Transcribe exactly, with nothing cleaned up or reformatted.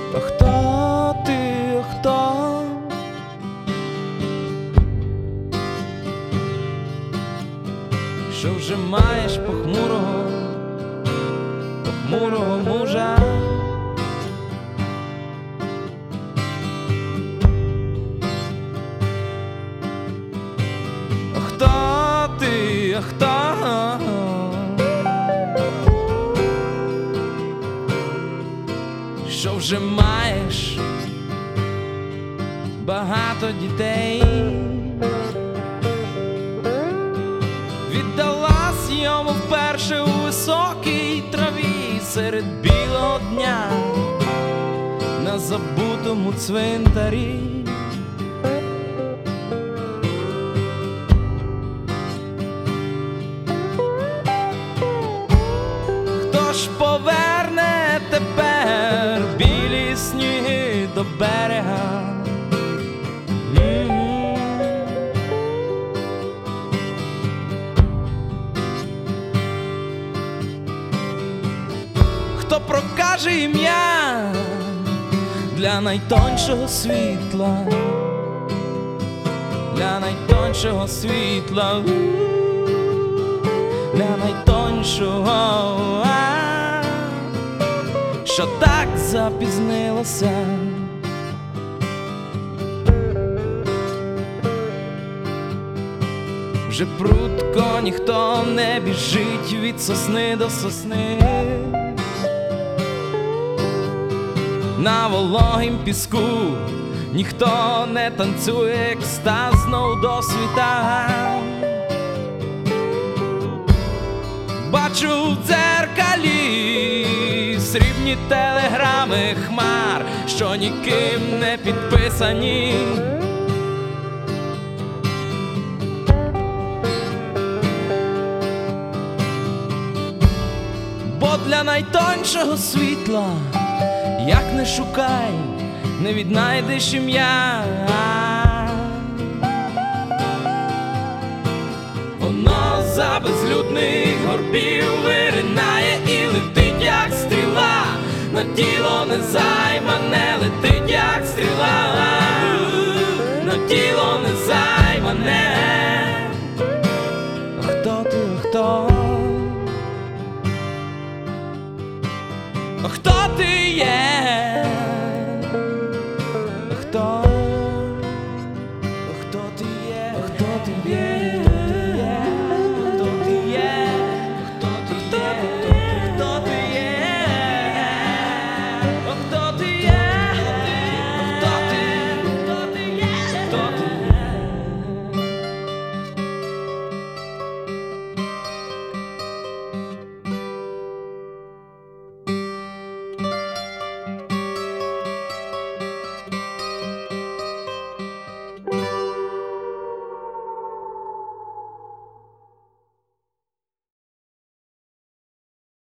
А хто ти, а хто? Що вже маєш похмурого, похмурого мужа? А хто ти, а хто? Що вже маєш багато дітей? Віддалась йому вперше у високій траві серед білого дня на забутому цвинтарі. Хто ж поверне тепер білі сніги до берега? Хто прокаже ім'я для найтоншого світла, для найтоншого світла, для найтоншого, що так запізнилося? Вже прудко ніхто не біжить від сосни до сосни. На вологім піску ніхто не танцює екстаз знов до світа. Бачу в дзеркалі срібні телеграми хмар, що ніким не підписані. Бо для найтоншого світла, як не шукай, не віднайдеш ім'я. Воно за безлюдних горбів виринає і летить, як стріла, на тіло незаймане летить, як стріла, на тіло незаймане. А хто ти, а хто? А хто ти є?